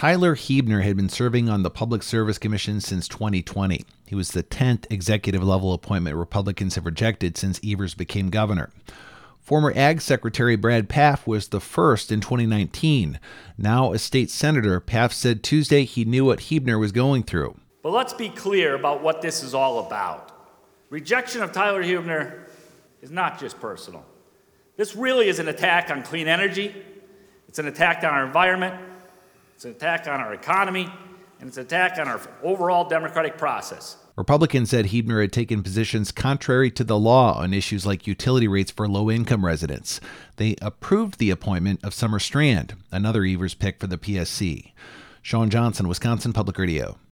Tyler Huebner had been serving on the Public Service Commission since 2020. He was the 10th executive-level appointment Republicans have rejected since Evers became governor. Former Ag Secretary Brad Pfaff was the first in 2019. Now a state senator, Pfaff said Tuesday he knew what Huebner was going through. But let's be clear about what this is all about. Rejection of Tyler Huebner is not just personal. This really is an attack on clean energy. It's an attack on our environment. It's an attack on our economy. And it's an attack on our overall democratic process. Republicans said Huebner had taken positions contrary to the law on issues like utility rates for low-income residents. They approved the appointment of Summer Strand, another Evers pick for the PSC. Sean Johnson, Wisconsin Public Radio.